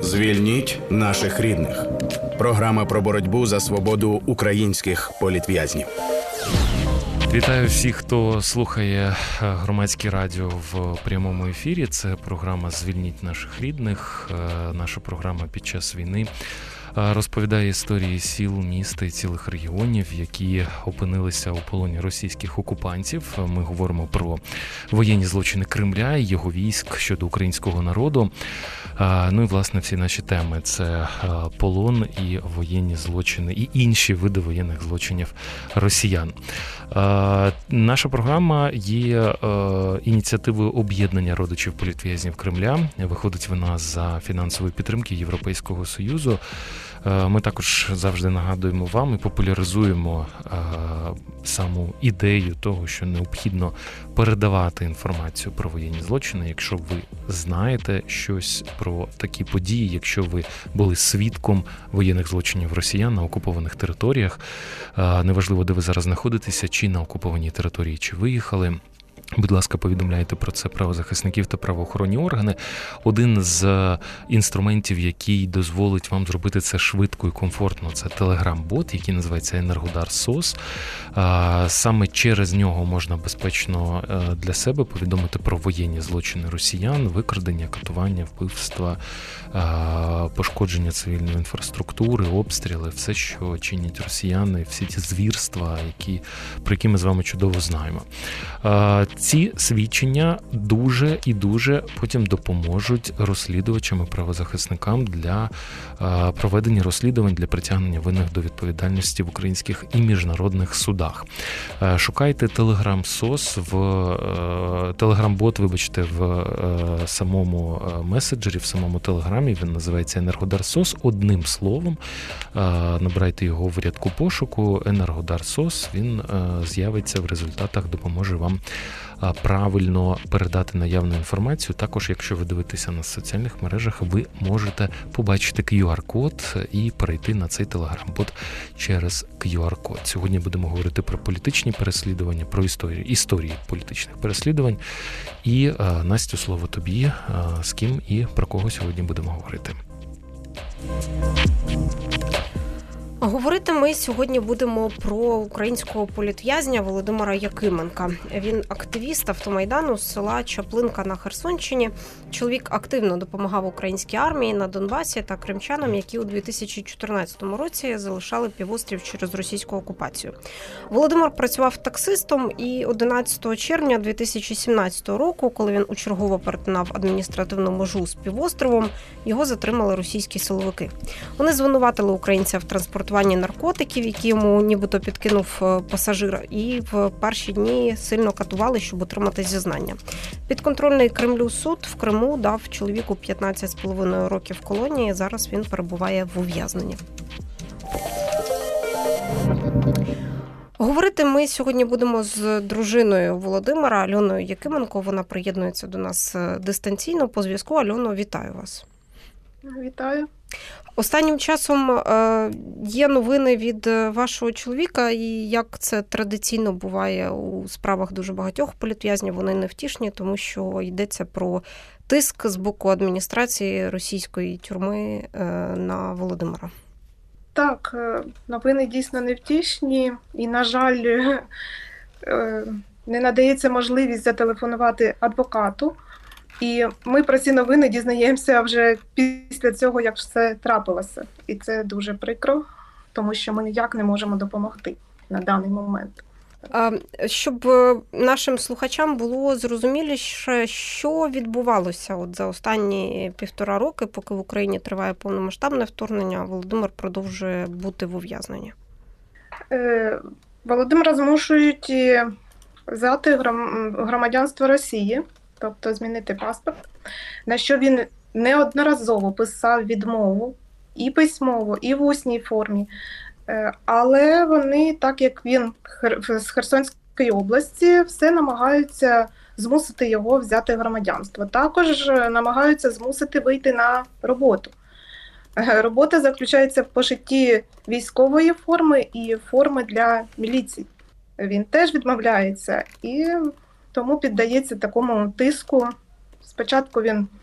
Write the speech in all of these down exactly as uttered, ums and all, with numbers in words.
Звільніть наших рідних. Програма про боротьбу за свободу українських політв'язнів. Вітаю всіх, хто слухає громадське радіо в прямому ефірі. Це програма «Звільніть наших рідних». Наша програма під час війни розповідає історії сіл, міст і цілих регіонів, які опинилися у полоні російських окупантів. Ми говоримо про воєнні злочини Кремля і його військ щодо українського народу. Ну і, власне, всі наші теми – це полон і воєнні злочини, і інші види воєнних злочинів росіян. Наша програма є ініціативою об'єднання родичів політв'язнів Кремля. Виходить вона за фінансової підтримки Європейського Союзу. Ми також завжди нагадуємо вам і популяризуємо саму ідею того, що необхідно передавати інформацію про воєнні злочини. Якщо ви знаєте щось про такі події, якщо ви були свідком воєнних злочинів росіян на окупованих територіях, неважливо, де ви зараз знаходитеся, чи на окупованій території, чи виїхали, будь ласка, повідомляйте про це правозахисників та правоохоронні органи. Один з інструментів, який дозволить вам зробити це швидко і комфортно, це телеграм-бот, який називається Енергодар СОС. Саме через нього можна безпечно для себе повідомити про воєнні злочини росіян, викрадення, катування, вбивства, пошкодження цивільної інфраструктури, обстріли, все, що чинять росіяни, всі ті звірства, які, про які ми з вами чудово знаємо. Ці свідчення дуже і дуже потім допоможуть розслідувачам і правозахисникам для проведення розслідувань, для притягнення винних до відповідальності в українських і міжнародних судах. Шукайте Telegram СОС, в Telegram-бот, вибачте, в самому меседжері, в самому Телеграмі, він називається Енергодар СОС, одним словом. Набирайте його в рядку пошуку, Енергодар СОС, він з'явиться в результатах, допоможе вам правильно передати наявну інформацію. Також, якщо ви дивитеся на соціальних мережах, ви можете побачити кью ар-код і перейти на цей телеграм-бот через кью ар-код. Сьогодні будемо говорити про політичні переслідування, про історії, історії політичних переслідувань. І, Настю, слово тобі, з ким і про кого сьогодні будемо говорити. Говорити ми сьогодні будемо про українського політв'язня Володимира Якименка. Він активіст автомайдану з села Чаплинка на Херсонщині. Чоловік активно допомагав українській армії на Донбасі та кримчанам, які у дві тисячі чотирнадцятому році залишали півострів через російську окупацію. Володимир працював таксистом і одинадцятого червня дві тисячі сімнадцятого року, коли він учергово перетинав адміністративну межу з півостровом, його затримали російські силовики. Вони звинуватили українця в транспортуванні наркотиків, які йому нібито підкинув пасажир, і в перші дні сильно катували, щоб отримати зізнання. Підконтрольний Кремлю суд в Криму дав чоловіку п'ятнадцять з половиною років колонії, зараз він перебуває в ув'язненні. Говорити ми сьогодні будемо з дружиною Володимира, Альоною Якименко. Вона приєднується до нас дистанційно по зв'язку. Альоно, вітаю вас. Вітаю. Останнім часом є новини від вашого чоловіка, і як це традиційно буває у справах дуже багатьох політв'язнів, вони невтішні, тому що йдеться про тиск з боку адміністрації російської тюрми на Володимира. Так, новини дійсно невтішні, і, на жаль, не надається можливість зателефонувати адвокату. І ми про ці новини дізнаємося вже після цього, як все трапилося. І це дуже прикро, тому що ми ніяк не можемо допомогти на даний момент. Щоб нашим слухачам було зрозуміліше, що відбувалося от за останні півтора роки, поки в Україні триває повномасштабне вторгнення, Володимир продовжує бути в ув'язненні. Володимира змушують взяти громадянство Росії, тобто змінити паспорт, на що він неодноразово писав відмову і письмово, і в усній формі. Але вони, так як він з Херсонської області, все намагаються змусити його взяти громадянство. Також намагаються змусити вийти на роботу. Робота заключається в пошитті військової форми і форми для міліції. Він теж відмовляється і тому піддається такому тиску. Спочатку він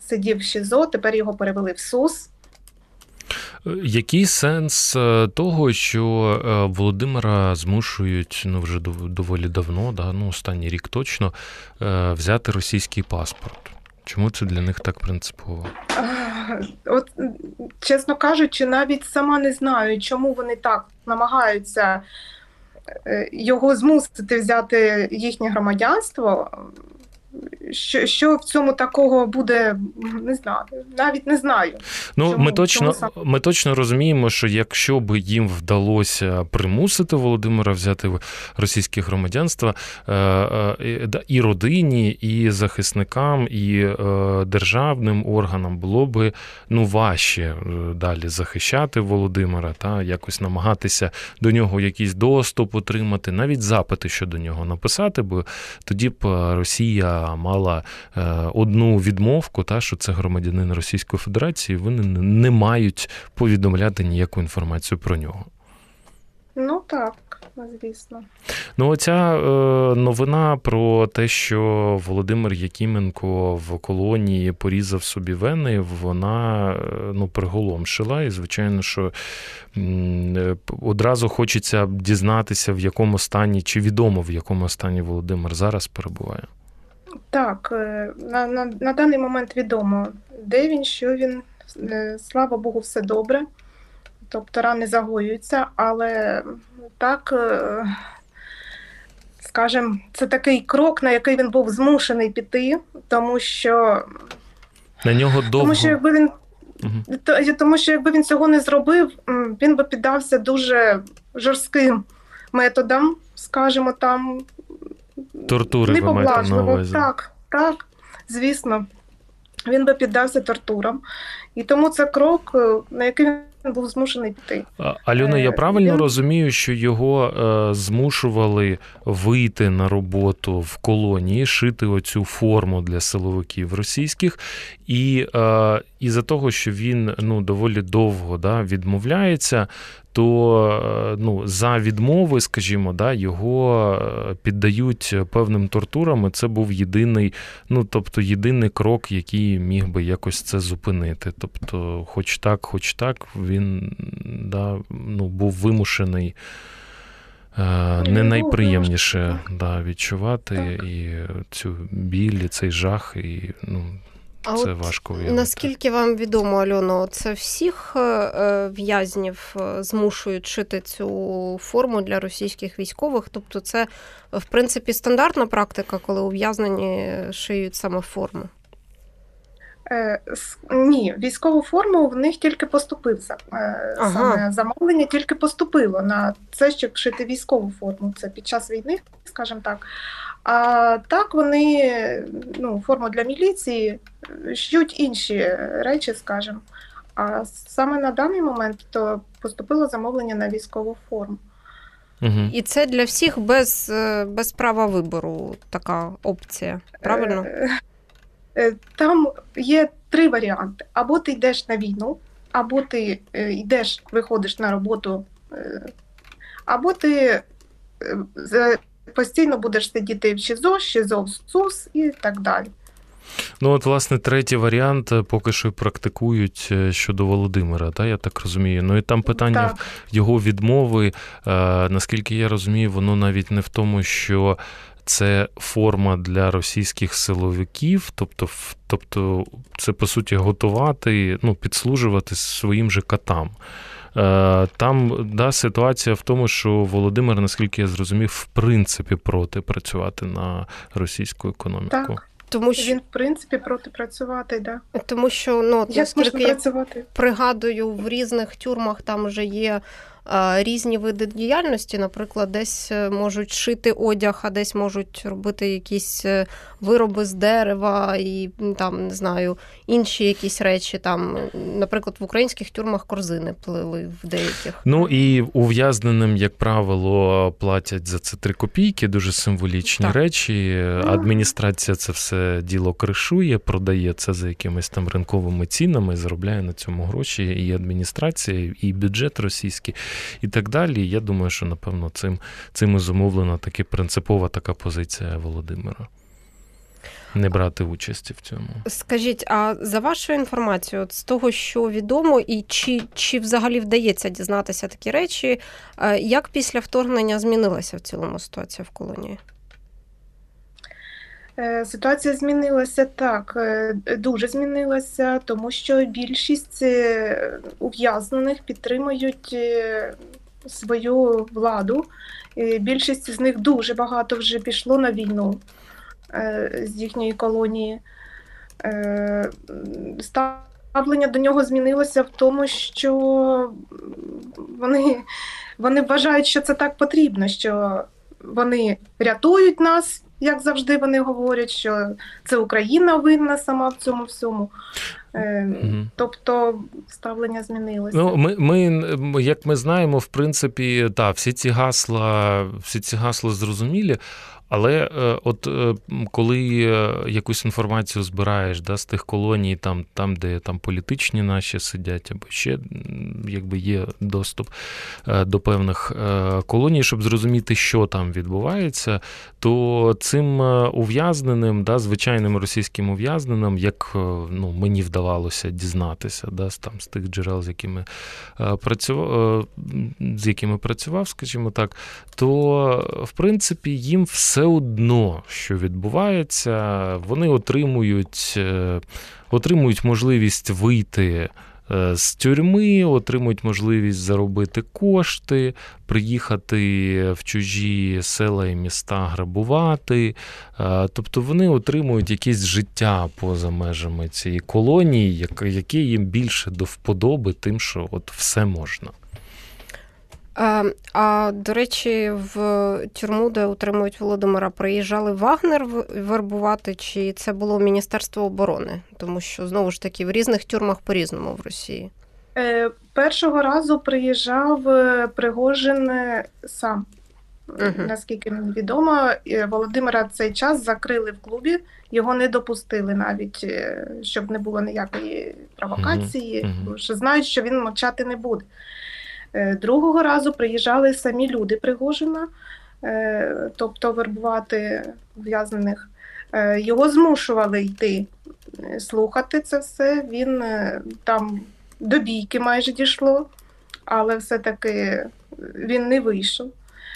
сидів в ШІЗО, тепер його перевели в СУС. Який сенс того, що Володимира змушують, ну, вже доволі давно, да, ну, останній рік точно, взяти російський паспорт? Чому це для них так принципово? От, чесно кажучи, навіть сама не знаю, чому вони так намагаються його змусити взяти їхнє громадянство. Що, що в цьому такого буде, не знаю, навіть не знаю. Ну, чому, ми точно, сам... ми точно розуміємо, що якщо б їм вдалося примусити Володимира взяти російське громадянство, і родині, і захисникам, і державним органам було б, ну, важче далі захищати Володимира, та якось намагатися до нього якийсь доступ отримати, навіть запити щодо нього написати, бо тоді б Росія мала одну відмовку, та, що це громадянин Російської Федерації, вони не мають повідомляти ніяку інформацію про нього. Ну так, звісно. Ну, оця новина про те, що Володимир Якименко в колонії порізав собі вени, вона, ну, приголомшила. І, звичайно, що одразу хочеться дізнатися, в якому стані, чи відомо, в якому стані Володимир зараз перебуває. Так, на, на, на даний момент відомо, де він, що він, слава Богу, все добре, тобто рани загоюються, але так, скажімо, це такий крок, на який він був змушений піти, тому що, на нього довго... тому що якби він, угу. тому що якби він цього не зробив, він би піддався дуже жорстким методам, скажімо, там, тортури ви маєте на увазі. Так, так, звісно. Він би піддався тортурам. І тому це крок, на який він був змушений піти. Альона, я правильно він... розумію, що його е, змушували вийти на роботу в колонії, шити оцю форму для силовиків російських, і е, із-за того, що він, ну, доволі довго, да, відмовляється, то, ну, за відмови, скажімо, да, його піддають певним тортурам, і це був єдиний, ну, тобто, єдиний крок, який міг би якось це зупинити. Тобто, хоч так, хоч так, він, да, ну, був вимушений не найприємніше, да, відчувати і цю біль, і цей жах, і, ну, а це от важко уявити. Наскільки вам відомо, Альоно, це всіх в'язнів змушують шити цю форму для російських військових? Тобто це, в принципі, стандартна практика, коли ув'язнені шиють саме форму? Е, ні, військову форму в них тільки поступив. Е, ага. Саме замовлення тільки поступило на це, щоб шити військову форму. Це під час війни, скажімо так. А так вони, ну, форму для міліції шьють інші речі, скажімо. А саме на даний момент то поступило замовлення на військову форму. Угу. І це для всіх без, без права вибору така опція, правильно? Там є три варіанти. Або ти йдеш на війну, або ти йдеш, виходиш на роботу, або ти постійно будеш сидіти в ШІЗО, ШІЗО в СУС і так далі. Ну, от, власне, третій варіант поки що практикують щодо Володимира, так, я так розумію. Ну, і там питання так. його відмови, наскільки я розумію, воно навіть не в тому, що це форма для російських силовиків, тобто, тобто це, по суті, готувати, ну, підслужувати своїм же катам. Там, да, ситуація в тому, що Володимир, наскільки я зрозумів, в принципі проти працювати на російську економіку. Так. Тому що він, в принципі, проти працювати, да. Тому що, ну, наскільки я пригадую, в різних тюрмах там вже є різні види діяльності, наприклад, десь можуть шити одяг, а десь можуть робити якісь вироби з дерева і, там, не знаю, інші якісь речі. Там, наприклад, в українських тюрмах корзини плели в деяких. Ну і ув'язненим, як правило, платять за це три копійки, дуже символічні так. речі. Адміністрація це все діло кришує, продає це за якимись там ринковими цінами, заробляє на цьому гроші і адміністрація, і бюджет російський. І так далі. Я думаю, що, напевно, цим, цим і зумовлена таки принципова така позиція Володимира. не брати участі в цьому. Скажіть, а за вашою інформацією, от з того, що відомо, і чи, чи взагалі вдається дізнатися такі речі, як після вторгнення змінилася в цілому ситуація в колонії? Ситуація змінилася так, дуже змінилася, тому що більшість ув'язнених підтримують свою владу. Більшість з них дуже багато вже пішло на війну з їхньої колонії. Ставлення до нього змінилося в тому, що вони, вони вважають, що це так потрібно, що вони рятують нас, як завжди вони говорять, що це Україна винна сама в цьому всьому. Mm-hmm. Тобто ставлення змінилося. Ну, ми, ми, як ми знаємо, в принципі, та, всі ці гасла, всі ці гасла зрозумілі, але от коли якусь інформацію збираєш, да, з тих колоній, там, там, де там політичні наші сидять, або ще якби є доступ до певних колоній, щоб зрозуміти, що там відбувається, то цим ув'язненим, да, звичайним російським ув'язненим, як ну, мені вдавалося дізнатися, да, там, з тих джерел, з якими працював, з якими працював, скажімо так, то, в принципі, їм все одно, що відбувається, вони отримують, отримують можливість вийти з тюрми, отримують можливість заробити кошти, приїхати в чужі села і міста грабувати. Тобто вони отримують якесь життя поза межами цієї колонії, яке їм більше до вподоби тим, що от все можна. А, а, до речі, в тюрму, де утримують Володимира, приїжджали Вагнер вербувати, чи це було Міністерство оборони? Тому що, знову ж таки, в різних тюрмах по-різному в Росії. Е, першого разу приїжджав Пригожин сам. Uh-huh. Наскільки мені відомо, Володимира в цей час закрили в клубі, його не допустили навіть, щоб не було ніякої провокації, uh-huh. Uh-huh. що знають, що він мовчати не буде. Другого разу приїжджали самі люди Пригожина, тобто вербувати ув'язнених. Його змушували йти слухати це все. Він там до бійки майже дійшло, але все-таки він не вийшов.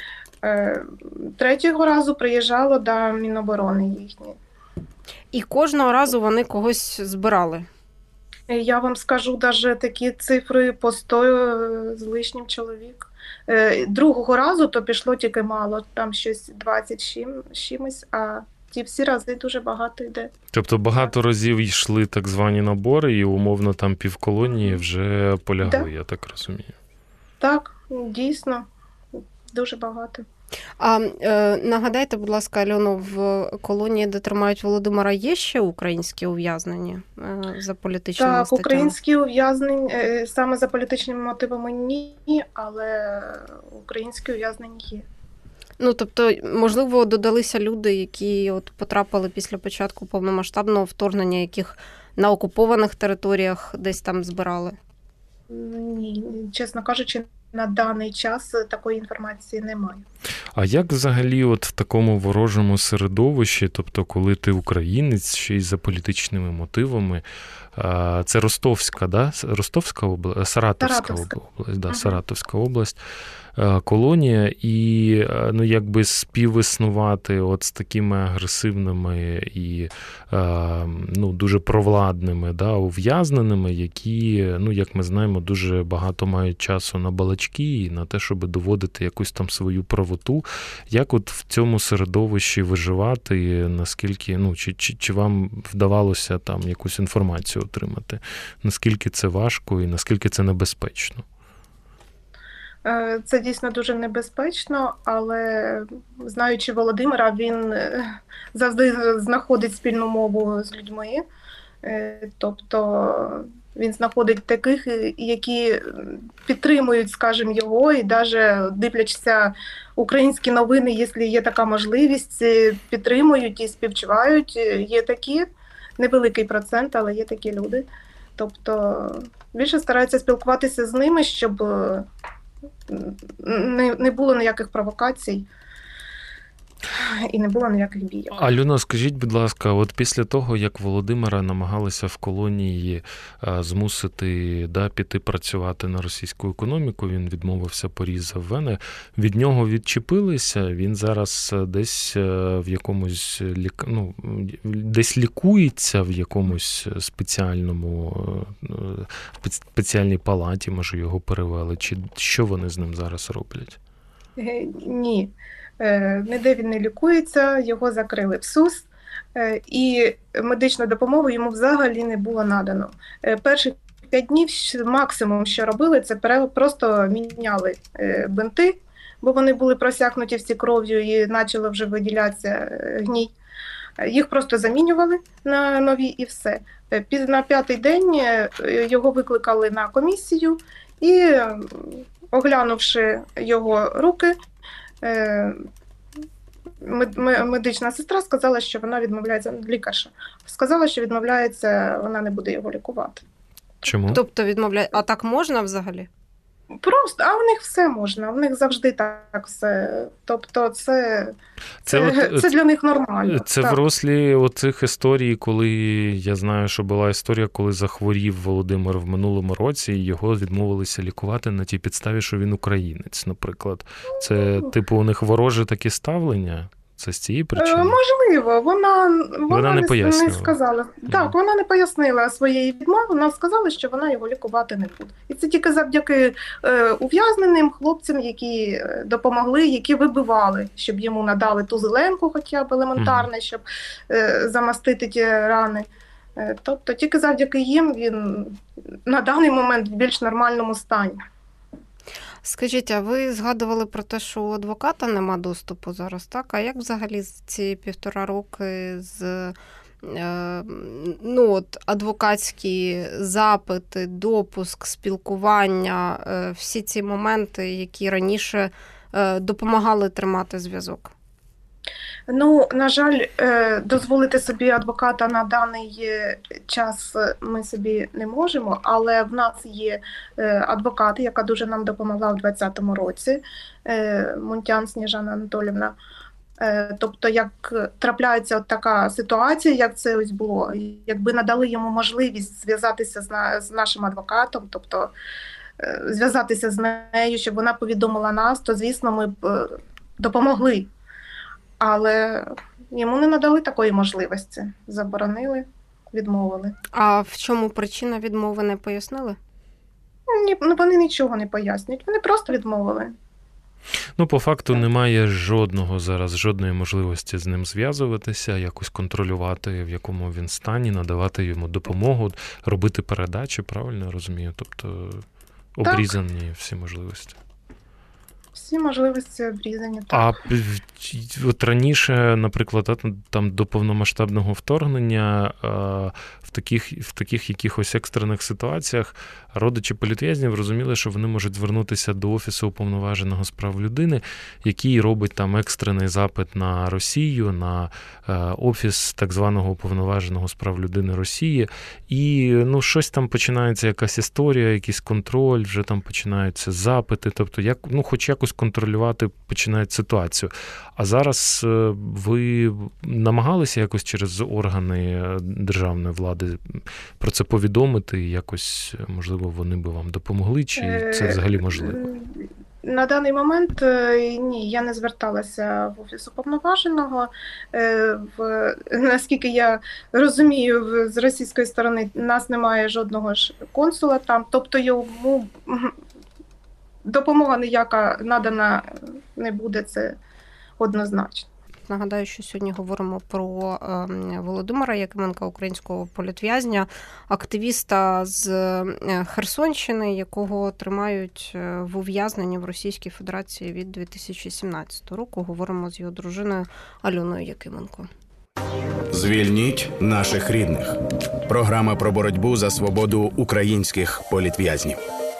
Третього разу приїжджало до Міноборони їхні. І кожного разу вони когось збирали? Я вам скажу навіть такі цифри по сто з лишнім чоловік. Другого разу то пішло тільки мало, там щось двадцять чимось, а ті всі рази дуже багато йде. Тобто багато разів йшли так звані набори і умовно там півколонії вже полягли, да. Я так розумію. Так, дійсно, дуже багато. А е, нагадайте, будь ласка, Альоно, в колонії, де тримають Володимира, є ще українські ув'язнені е, за політичними так, статтями? Так, українські ув'язнені е, саме за політичними мотивами ні, але українські ув'язнені є. Ну, тобто, можливо, додалися люди, які от потрапили після початку повномасштабного вторгнення, яких на окупованих територіях десь там збирали? Ні, чесно кажучи, на даний час такої інформації немає. А як взагалі от в такому ворожому середовищі, тобто коли ти українець, ще й за політичними мотивами, це Ростовська, да? Ростовська область, Саратовська, Саратовська область, да, uh-huh. Саратовська область, колонія, і ну, якби співіснувати от з такими агресивними і ну, дуже провладними, да, ув'язненими, які, ну, як ми знаємо, дуже багато мають часу на балачки і на те, щоб доводити якусь там свою правоту. Як от в цьому середовищі виживати, наскільки, ну, чи, чи, чи вам вдавалося там якусь інформацію отримати? Наскільки це важко і наскільки це небезпечно? Це дійсно дуже небезпечно, але знаючи Володимира, він завжди знаходить спільну мову з людьми. Тобто він знаходить таких, які підтримують, скажімо, його, і навіть дивлячися українські новини, якщо є така можливість, підтримують і співчувають. Є такі, невеликий процент, але є такі люди. Тобто більше стараються спілкуватися з ними, щоб не, не було ніяких провокацій. і не було ніяких бійок. Альона, скажіть, будь ласка, от після того, як Володимира намагалися в колонії змусити да, піти працювати на російську економіку, він відмовився, порізав вени, від нього відчепилися, він зараз десь в якомусь лік... ну, десь лікується в якомусь спеціальному спеціальній палаті, може його перевели, чи що вони з ним зараз роблять? Ні. Ніде він не лікується, його закрили в СУС, і медичну допомогу йому взагалі не було надано. Перших п'ять днів максимум, що робили, це просто міняли бинти, бо вони були просякнуті всі кров'ю і почало вже виділятися гній. Їх просто замінювали на нові і все. На п'ятий день його викликали на комісію і, оглянувши його руки, медична сестра сказала, що вона відмовляється, лікарша, сказала, що відмовляється, вона не буде його лікувати. Чому? Тобто відмовляє, а так можна взагалі? Просто, а в них все можна, в них завжди так все. Тобто це, це, це, от, це для них нормально. Це так. В руслі оцих історій, коли, я знаю, що була історія, коли захворів Володимир в минулому році, і його відмовилися лікувати на тій підставі, що він українець, наприклад. Це, типу, у них вороже таке ставлення? Це з цієї причини? Можливо, вона, вона, вона не, не, не сказала. Mm. Так, вона не пояснила своєї відмови, вона сказала, що вона його лікувати не буде. І це тільки завдяки е, ув'язненим хлопцям, які допомогли, які вибивали, щоб йому надали ту зеленку хоча б елементарне, mm. щоб е, замастити ті рани. Е, тобто тільки завдяки їм він на даний момент в більш нормальному стані. Скажіть, а ви згадували про те, що у адвоката нема доступу зараз, так? А як взагалі ці півтора роки з е, ну, от, адвокатські запити, допуск, спілкування, е, всі ці моменти, які раніше е, допомагали тримати зв'язок? Ну, на жаль, дозволити собі адвоката на даний час ми собі не можемо, але в нас є адвокат, яка дуже нам допомогла в двадцятому році, Мунтян Сніжана Анатоліївна. Тобто, як трапляється от така ситуація, як це ось було, якби надали йому можливість зв'язатися з нашим адвокатом, тобто зв'язатися з нею, щоб вона повідомила нас, то, звісно, ми б допомогли. Але йому не надали такої можливості. Заборонили, відмовили. А в чому причина відмови, не пояснили? Ні, ну, вони нічого не пояснюють, вони просто відмовили. Ну, по факту немає жодного зараз, жодної можливості з ним зв'язуватися, якось контролювати, в якому він стані, надавати йому допомогу, робити передачі, правильно я розумію? Тобто обрізані так. всі можливості. Всі можливості обрізані. Так. А от раніше, наприклад, там до повномасштабного вторгнення в таких, в таких якихось екстрених ситуаціях родичі політв'язнів розуміли, що вони можуть звернутися до Офісу уповноваженого з прав людини, який робить там екстрений запит на Росію, на Офіс так званого уповноваженого з прав людини Росії. І ну, щось там починається, якась історія, якийсь контроль, вже там починаються запити, тобто як, ну, хоч якось контролювати починають ситуацію. А зараз ви намагалися якось через органи державної влади про це повідомити, якось, можливо, вони би вам допомогли, чи це взагалі можливо? На даний момент ні, я не зверталася в Офіс уповноваженого. В, наскільки я розумію, з російської сторони нас немає жодного ж консула там, тобто йому допомога ніяка надана не буде, це однозначно. Нагадаю, що сьогодні говоримо про Володимира Якименка, українського політв'язня, активіста з Херсонщини, якого тримають в ув'язненні в Російській Федерації від дві тисячі сімнадцятого року. Говоримо з його дружиною Альоною Якименко. Звільніть наших рідних. Програма про боротьбу за свободу українських політв'язнів.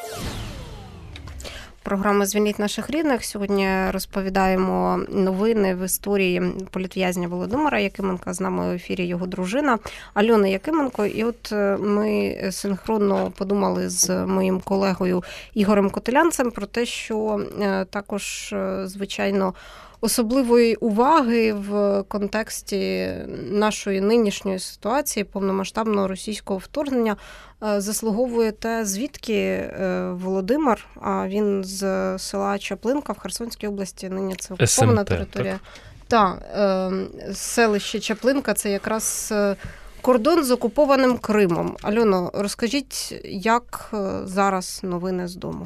Програма «Звільніть наших рідних». Сьогодні розповідаємо новини в історії політв'язня Володимира Якименка. З нами в ефірі його дружина Альона Якименко. І от ми синхронно подумали з моїм колегою Ігорем Котелянцем про те, що також, звичайно, особливої уваги в контексті нашої нинішньої ситуації повномасштабного російського вторгнення заслуговує те, звідки Володимир, а він з села Чаплинка в Херсонській області, нині це окупована територія. Так, та, селище Чаплинка – це якраз кордон з окупованим Кримом. Альоно, розкажіть, як зараз новини з дому?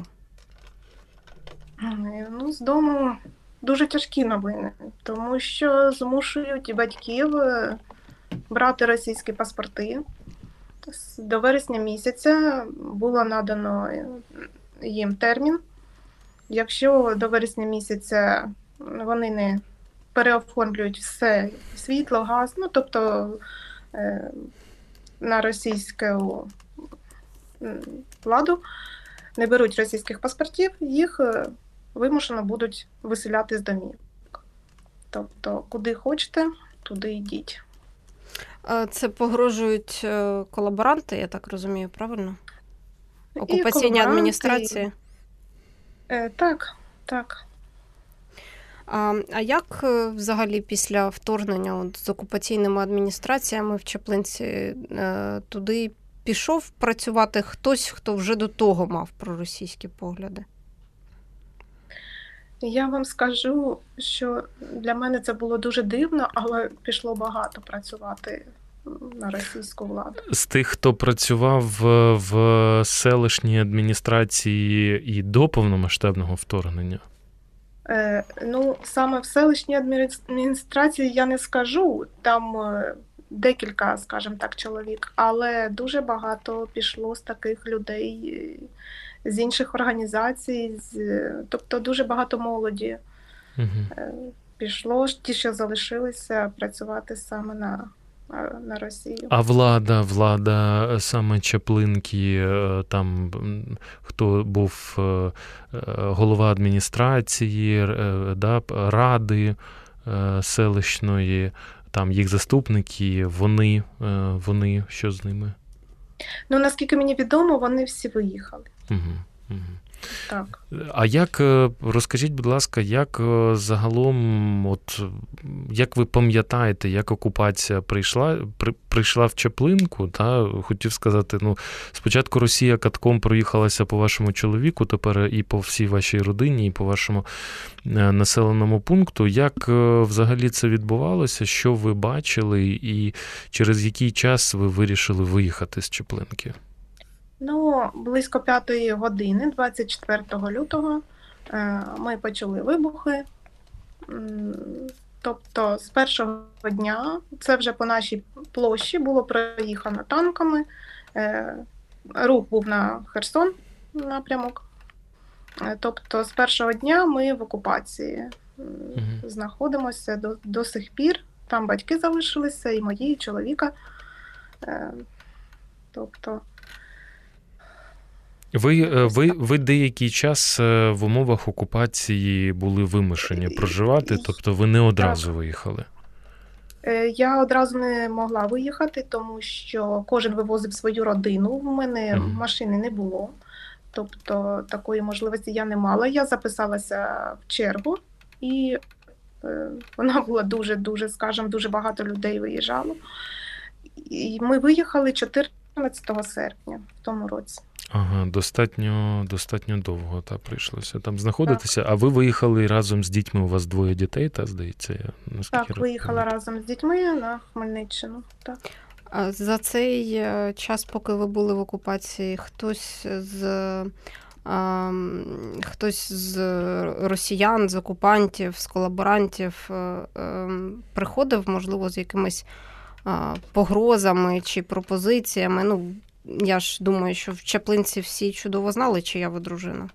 Ну, з дому дуже тяжкі новини, тому що змушують батьків брати російські паспорти. До вересня місяця було надано їм термін. Якщо до вересня місяця вони не переоформлюють все, світло, газ, ну, тобто е, на російську владу, не беруть російських паспортів, їх вимушено будуть виселяти з домів. Тобто, куди хочете, туди йдіть. Це погрожують колаборанти, я так розумію, правильно? Окупаційні адміністрації? Е, так, так. А, а як взагалі після вторгнення от, з окупаційними адміністраціями в Чаплинці туди пішов працювати хтось, хто вже до того мав проросійські погляди? Я вам скажу, що для мене це було дуже дивно, але пішло багато працювати на російську владу. З тих, хто працював в селищній адміністрації і до повномасштабного вторгнення? Е, ну, саме в селищній адміністрації я не скажу, там декілька, скажімо так, чоловік, але дуже багато пішло з таких людей, з інших організацій, з, тобто дуже багато молоді угу. пішло, ті, що залишилися працювати саме на, на Росію. А влада, влада саме Чаплинки, там хто був голова адміністрації, да, ради селищної, там їх заступники, вони, вони, що з ними? Ну, наскільки мені відомо, вони всі виїхали. Угу, угу. Так. А як, розкажіть, будь ласка, як загалом, от, як ви пам'ятаєте, як окупація прийшла, при, прийшла в Чаплинку, та, хотів сказати, ну, спочатку Росія катком проїхалася по вашому чоловіку, тепер і по всій вашій родині, і по вашому населеному пункту. Як взагалі це відбувалося, що ви бачили, і через який час ви вирішили виїхати з Чаплинки? Ну, близько п'ятої години, двадцять четвертого лютого, ми почули вибухи. Тобто з першого дня, це вже по нашій площі, було проїхано танками. Рух був на Херсон напрямок. Тобто з першого дня ми в окупації угу. знаходимося до, до сих пір. Там батьки залишилися, і мої, і чоловіка. Тобто... Ви, ви, ви деякий час в умовах окупації були вимушені проживати, тобто ви не одразу так. виїхали? Я одразу не могла виїхати, тому що кожен вивозив свою родину, в мене mm. машини не було, тобто такої можливості я не мала. Я записалася в чергу, і вона була дуже-дуже, скажімо, дуже багато людей виїжджало. І ми виїхали чотирнадцятого серпня в тому році. Ага, достатньо, достатньо довго та, прийшлося там знаходитися. Так. А ви виїхали разом з дітьми, у вас двоє дітей, та, здається? Я, так, роз... виїхала разом з дітьми на Хмельниччину. Так. А за цей час, поки ви були в окупації, хтось з, а, хтось з росіян, з окупантів, з колаборантів а, а, приходив, можливо, з якимись а, погрозами чи пропозиціями? Ну, я ж думаю, що в Чаплинці всі чудово знали, чия ви дружина.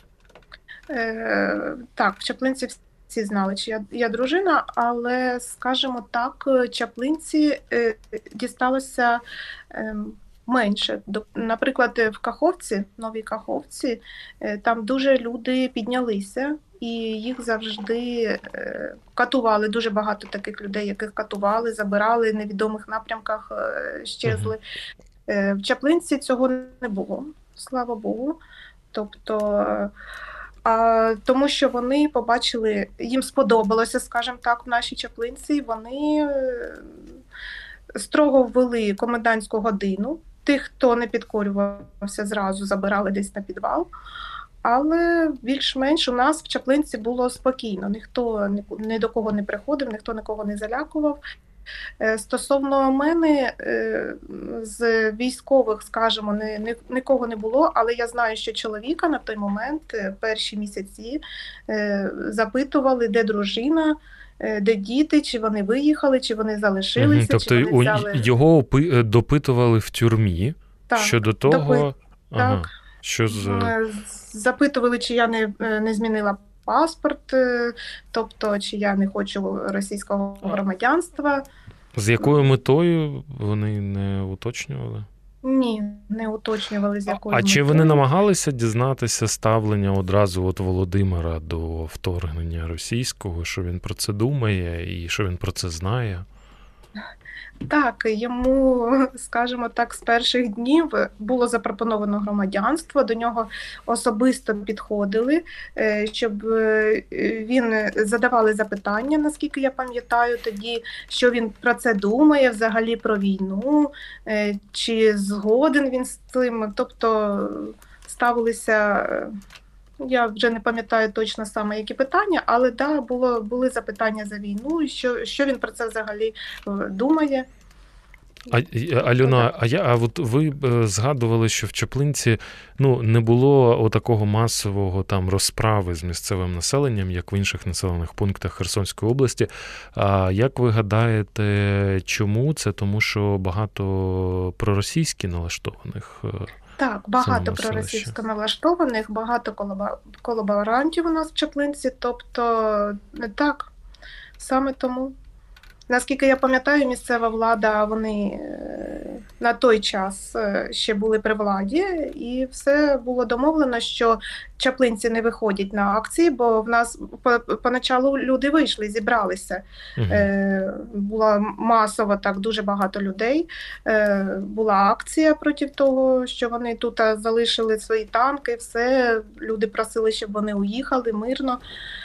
Е, так, в Чаплинці всі знали, чия я дружина, але, скажімо так, Чаплинці е, дісталося е, менше. Наприклад, в Каховці, Новій Каховці, е, там дуже люди піднялися, і їх завжди е, катували. Дуже багато таких людей, яких катували, забирали, в невідомих напрямках е, щезли. В Чаплинці цього не було, слава Богу. Тобто А, тому що вони побачили, їм сподобалося, скажімо так, в нашій Чаплинці, вони строго ввели комендантську годину. Тих, хто не підкорювався, зразу забирали десь на підвал. Але більш-менш у нас в Чаплинці було спокійно. Ніхто ні до кого не приходив, ніхто нікого не залякував. Стосовно мене, з військових, скажімо, ні, ні, нікого не було, але я знаю, що чоловіка на той момент, перші місяці, запитували, де дружина, де діти, чи вони виїхали, чи вони залишилися. Угу, тобто чи вони взяли... його допитували в тюрмі так, щодо того, допит... ага, так. що з... запитували, чи я не, не змінила паспорт, тобто, чи я не хочу російського громадянства. З якою метою вони не уточнювали? Ні, не уточнювали, з якою А метою. чи вони намагалися дізнатися ставлення одразу от Володимира до вторгнення російського, що він про це думає і що він про це знає? Так, йому, скажімо так, з перших днів було запропоновано громадянство, до нього особисто підходили, щоб він задавали запитання, наскільки я пам'ятаю тоді, що він про це думає, взагалі про війну, чи згоден він з цим, тобто ставилися... Я вже не пам'ятаю точно саме, які питання, але да, було, були запитання за війну, що, що він про це взагалі думає. А, Альона, а я, а от ви згадували, що в Чаплинці ну, не було отакого масового там розправи з місцевим населенням, як в інших населених пунктах Херсонської області. А як ви гадаєте, чому це? Тому що багато проросійськи налаштованих? Так, багато проросійсько налаштованих, багато колаборантів у нас в Чаплинці, тобто так, саме тому. Наскільки я пам'ятаю, місцева влада, вони на той час ще були при владі, і все було домовлено, що чаплинці не виходять на акції, бо в нас поначалу люди вийшли, зібралися. Угу. Була масово так дуже багато людей. Була акція проти того, що вони тут залишили свої танки, все, люди просили, щоб вони уїхали мирно.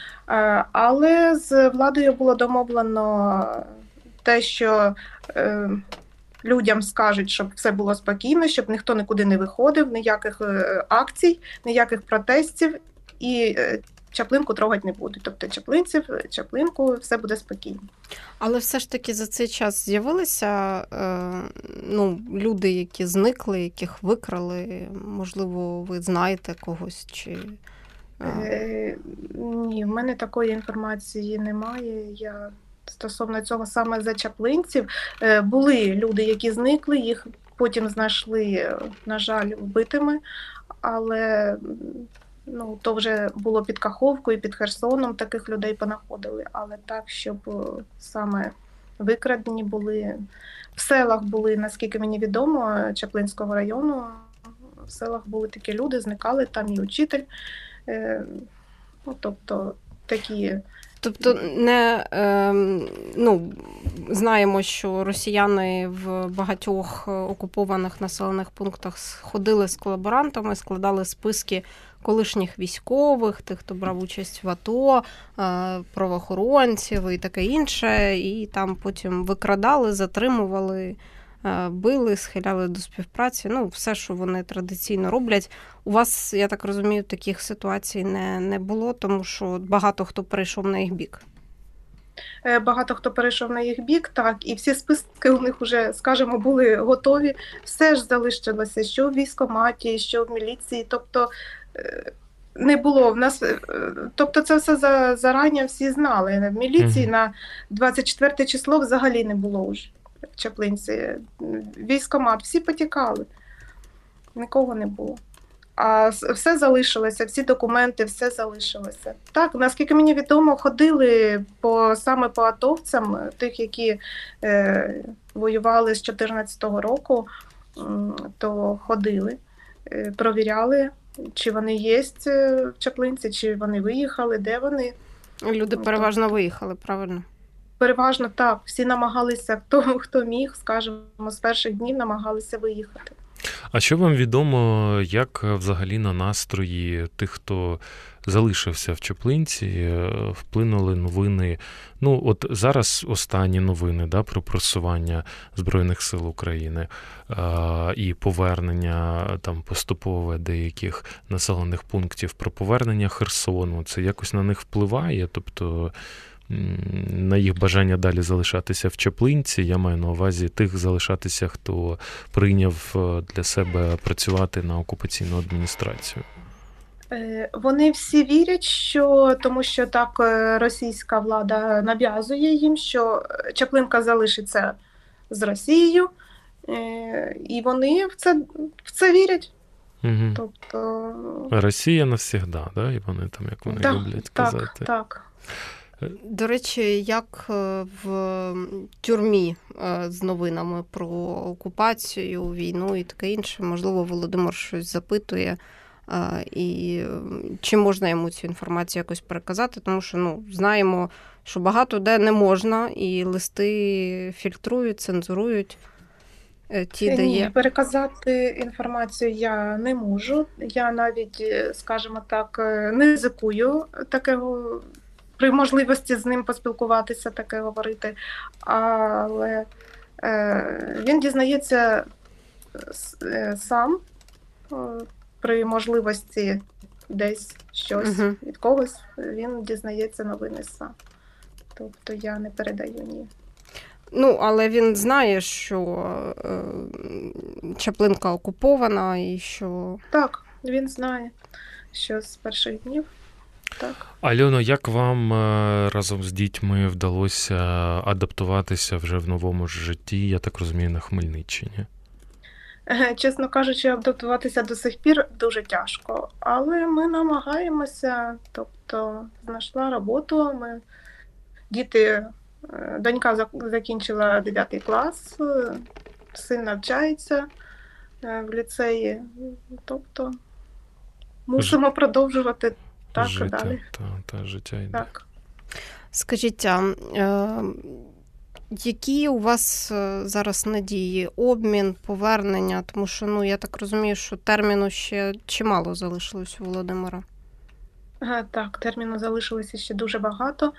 Але з владою було домовлено те, що е, людям скажуть, щоб все було спокійно, щоб ніхто нікуди не виходив, ніяких е, акцій, ніяких протестів, і е, Чаплинку трогати не будуть. Тобто чаплинців, Чаплинку, все буде спокійно. Але все ж таки за цей час з'явилися е, ну, люди, які зникли, яких викрали, можливо, ви знаєте когось, чи... Е, ні, в мене такої інформації немає. Я стосовно цього саме за чаплинців. Е, були люди, які зникли, їх потім знайшли, на жаль, вбитими, але ну, то вже було під Каховкою, під Херсоном, таких людей понаходили. Але так, щоб саме викрадені були, в селах були, наскільки мені відомо, Чаплинського району, в селах були такі люди, зникали, там і учитель. Ну, тобто такі... Тобто не, е, ну, знаємо, що росіяни в багатьох окупованих населених пунктах ходили з колаборантами, складали списки колишніх військових, тих, хто брав участь в АТО, е, правоохоронців і таке інше, і там потім викрадали, затримували, били, схиляли до співпраці, ну, все, що вони традиційно роблять. У вас, я так розумію, таких ситуацій не, не було, тому що багато хто перейшов на їх бік. Багато хто перейшов на їх бік, так, і всі списки у них вже, скажімо, були готові. Все ж залишилося, що в військкоматі, що в міліції, тобто не було в нас, тобто це все зарані всі знали. В міліції mm-hmm. на двадцять четверте число взагалі не було вже. В Чаплинці, військкомат, всі потікали, нікого не було. А все залишилося, всі документи, все залишилося. Так, наскільки мені відомо, ходили по, саме по атовцям, тих, які е, воювали з чотирнадцятого року, то ходили, е, провіряли, чи вони є в Чаплинці, чи вони виїхали, де вони. Люди переважно виїхали, правильно? Переважно так. Всі намагалися, хто, хто міг, скажімо, з перших днів намагалися виїхати. А що вам відомо, як взагалі на настрої тих, хто залишився в Чаплинці, вплинули новини? Ну, от зараз останні новини, да, про просування Збройних сил України а, і повернення там поступове деяких населених пунктів, про повернення Херсону. Це якось на них впливає? Тобто на їх бажання далі залишатися в Чаплинці, я маю на увазі тих залишатися, хто прийняв для себе працювати на окупаційну адміністрацію. Вони всі вірять, що тому що так російська влада нав'язує їм, що Чаплинка залишиться з Росією, і вони в це, в це вірять. Угу. Тобто... Росія навсігда, да? І вони там, як вони так, люблять так, казати. Так. До речі, як в тюрмі з новинами про окупацію, війну і таке інше, можливо, Володимир щось запитує, і чи можна йому цю інформацію якось переказати, тому що, ну, знаємо, що багато де не можна, і листи фільтрують, цензурують. Ті, де є. Ні, переказати інформацію я не можу. Я навіть, скажімо так, не ризикую такого, при можливості з ним поспілкуватися, таке говорити. Але е, він дізнається е, сам, е, при можливості десь щось угу. від когось, він дізнається новини сам. Тобто я не передаю, ні. Ну, але він знає, що е, Чаплинка окупована і що... Так, він знає, що з перших днів. Так. Альоно, як вам разом з дітьми вдалося адаптуватися вже в новому житті, я так розумію, на Хмельниччині? Чесно кажучи, адаптуватися до сих пір дуже тяжко, але ми намагаємося, тобто знайшла роботу, ми діти, донька закінчила дев'ятий клас, син навчається в ліцеї, тобто мусимо Ж... продовжувати так життя, і далі. Та, та, життя йде. Так. Скажіть, а е, які у вас зараз надії? Обмін, повернення? Тому що, ну, я так розумію, що терміну ще чимало залишилось у Володимира. Так, терміну залишилося ще дуже багато.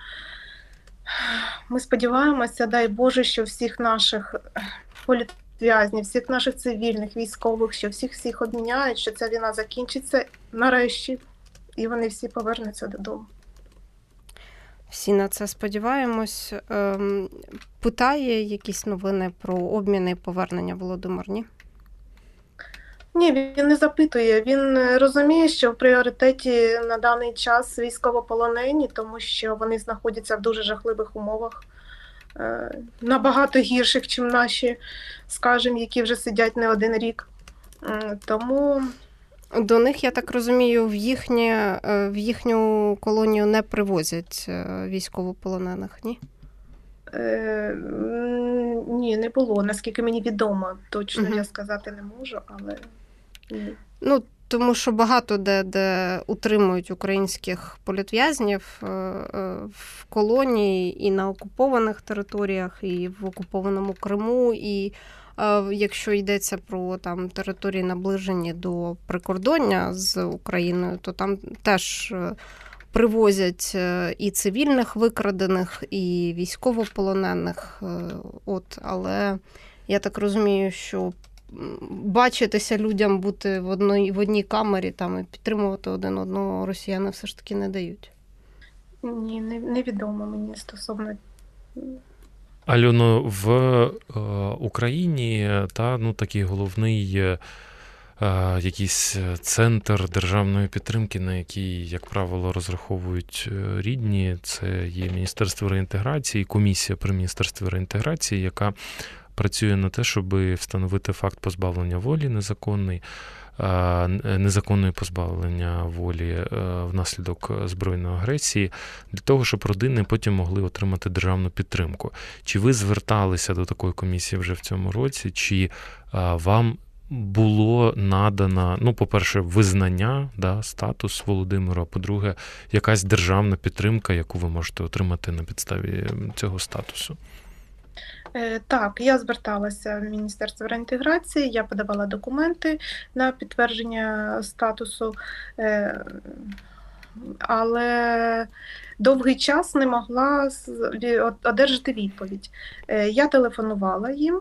Ми сподіваємося, дай Боже, що всіх наших політв'язнів, всіх наших цивільних, військових, що всіх-всіх обміняють, що ця війна закінчиться нарешті, і вони всі повернуться додому. Всі на це сподіваємось. Питає якісь новини про обміни і повернення Володимир, ні? Ні, він не запитує. Він розуміє, що в пріоритеті на даний час військовополонені, тому що вони знаходяться в дуже жахливих умовах, набагато гірших, ніж наші, скажімо, які вже сидять не один рік. Тому... До них, я так розумію, в, їхнє, в їхню колонію не привозять військовополонених, ні? Е, ні, не було. Наскільки мені відомо, точно угу. я сказати не можу, але ні. Ну, тому що багато де, де утримують українських політв'язнів в колонії і на окупованих територіях, і в окупованому Криму, і якщо йдеться про там території, наближені до прикордоння з Україною, то там теж привозять і цивільних викрадених, і військовополонених. От, але я так розумію, що бачитися людям, бути в одній, в одній камері там, і підтримувати один одного росіяни все ж таки не дають. Ні, не, невідомо мені стосовно... Альоно, в е, Україні та, ну, такий головний е, якийсь центр державної підтримки, на який, як правило, розраховують рідні, це є Міністерство реінтеграції, комісія при Міністерстві реінтеграції, яка працює на те, щоб встановити факт позбавлення волі незаконний, незаконної позбавлення волі внаслідок збройної агресії, для того, щоб родини потім могли отримати державну підтримку. Чи ви зверталися до такої комісії вже в цьому році, чи вам було надано, ну, по-перше, визнання, да, статус Володимира, по-друге, якась державна підтримка, яку ви можете отримати на підставі цього статусу? Так, я зверталася в Міністерство реінтеграції, я подавала документи на підтвердження статусу, але довгий час не могла одержати відповідь. Я телефонувала їм,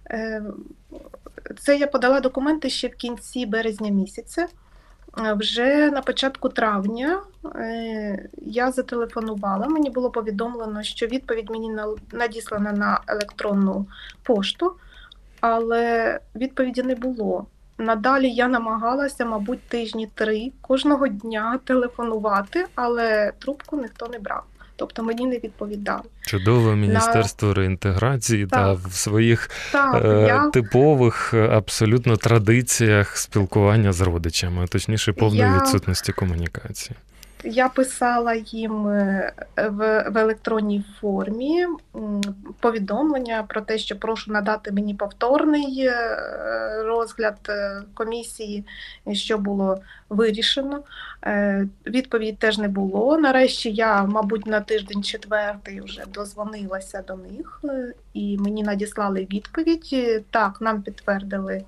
це я подала документи ще в кінці березня місяця. Вже на початку травня я зателефонувала, мені було повідомлено, що відповідь мені надіслана на електронну пошту, але відповіді не було. Надалі я намагалася, мабуть, тижні три кожного дня телефонувати, але трубку ніхто не брав. Тобто мені не відповідали. Чудове Міністерство на... реінтеграції так. та в своїх так, е- я... типових абсолютно традиціях спілкування з родичами, точніше повної я... відсутності комунікації. Я писала їм в, в електронній формі повідомлення про те, що прошу надати мені повторний розгляд комісії, що було вирішено. Відповіді теж не було. Нарешті я, мабуть, на тиждень четвертий вже дозвонилася до них і мені надіслали відповідь. Так, нам підтвердили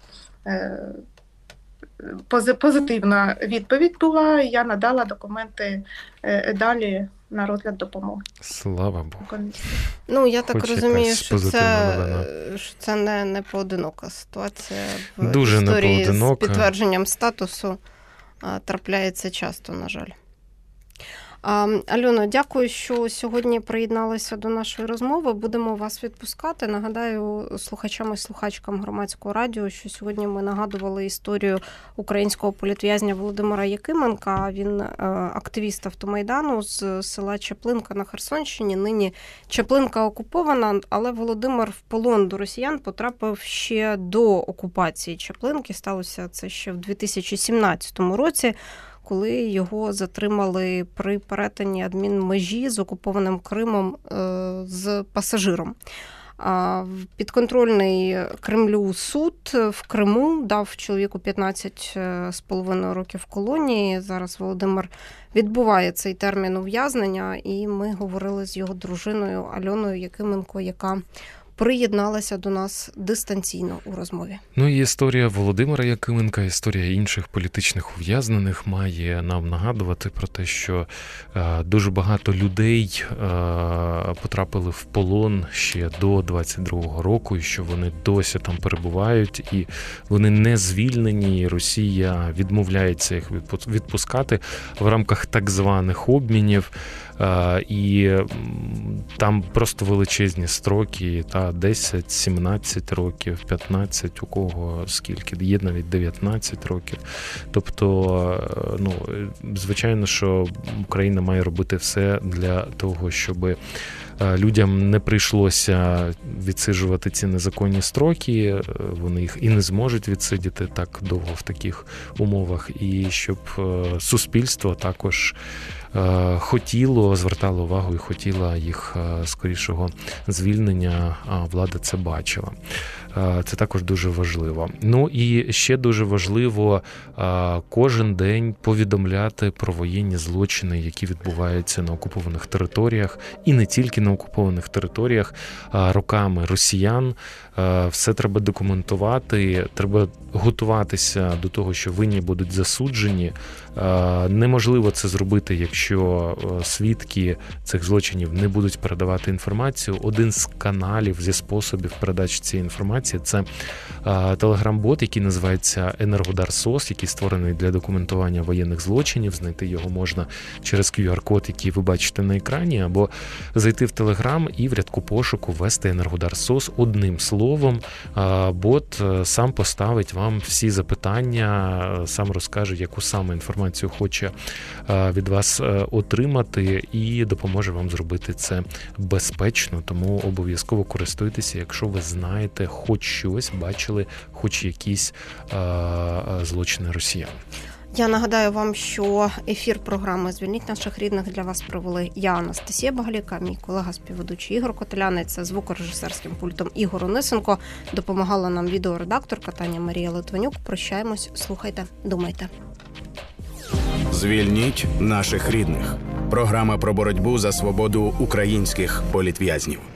позитивна відповідь була, я надала документи далі на розгляд допомоги. Слава Богу. Ну, я так Хоч розумію, що це, що це не, не поодинока ситуація. В Дуже історії не поодинока. З підтвердженням статусу а, трапляється часто, на жаль. Альоно, дякую, що сьогодні приєдналися до нашої розмови. Будемо вас відпускати. Нагадаю слухачам і слухачкам Громадського радіо, що сьогодні ми нагадували історію українського політв'язня Володимира Якименка. Він активіст Автомайдану з села Чаплинка на Херсонщині. Нині Чаплинка окупована, але Володимир в полон до росіян потрапив ще до окупації Чаплинки. Сталося це ще в дві тисячі сімнадцятому році, коли його затримали при перетині адмінмежі з окупованим Кримом з пасажиром. Підконтрольний Кремлю суд в Криму дав чоловіку п'ятнадцять з половиною років колонії. Зараз Володимир відбуває цей термін ув'язнення, і ми говорили з його дружиною Альоною Якименко, яка приєдналася до нас дистанційно у розмові. Ну і історія Володимира Якименка, історія інших політичних ув'язнених має нам нагадувати про те, що е, дуже багато людей е, потрапили в полон ще до двадцять другого року, і що вони досі там перебувають, і вони не звільнені, і Росія відмовляється їх відпускати в рамках так званих обмінів. Uh, і там просто величезні строки, та десять, сімнадцять років, п'ятнадцять, у кого скільки, є навіть дев'ятнадцять років. Тобто, ну, звичайно, що Україна має робити все для того, щоб людям не прийшлося відсиджувати ці незаконні строки, вони їх і не зможуть відсидіти так довго в таких умовах, і щоб суспільство також хотіло, звертало увагу і хотіло їх скорішого звільнення, а влада це бачила. Це також дуже важливо. Ну і ще дуже важливо кожен день повідомляти про воєнні злочини, які відбуваються на окупованих територіях, і не тільки на окупованих територіях, руками росіян. Все треба документувати, треба готуватися до того, що винні будуть засуджені. Неможливо це зробити, якщо свідки цих злочинів не будуть передавати інформацію. Один з каналів, зі способів передачі цієї інформації – це телеграм-бот, який називається Енергодар СОС, який створений для документування воєнних злочинів. Знайти його можна через кью ар-код, який ви бачите на екрані, або зайти в телеграм і в рядку пошуку ввести Енергодар СОС одним словом. Бот сам поставить вам всі запитання, сам розкаже, яку саме інформацію хоче від вас отримати, і допоможе вам зробити це безпечно. Тому обов'язково користуйтеся, якщо ви знаєте хоч щось, бачили хоч якісь злочини росіян. Я нагадаю вам, що ефір програми «Звільніть наших рідних» для вас провели я, Анастасія Багаліка, мій колега-співведучий Ігор Котелянець, звукорежисерським пультом Ігор Онисенко. Допомагала нам відеоредакторка Таня Марія Литвинюк. Прощаємось, слухайте, думайте. «Звільніть наших рідних» – програма про боротьбу за свободу українських політв'язнів.